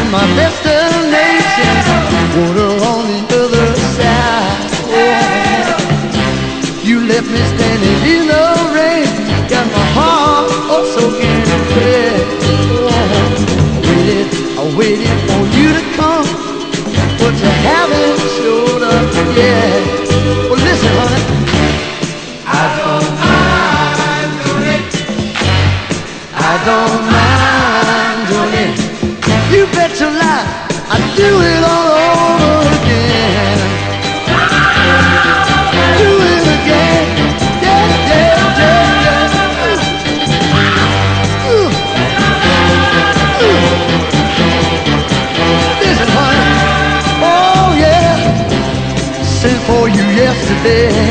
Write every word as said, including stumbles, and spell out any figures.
my destination, water on the other side. Oh, you left me standing in the rain, got my heart all soaking wet. Oh, I waited, I waited for you to come, but you haven't showed up yet. Well, listen, honey, I don't mind doing it. I don't mind doing it. You bet your life I'd do it all over again. Do it again. Yeah, yeah, yeah, yeah. Ooh. Ooh. Listen, honey. Oh, yeah. Sent for you yesterday.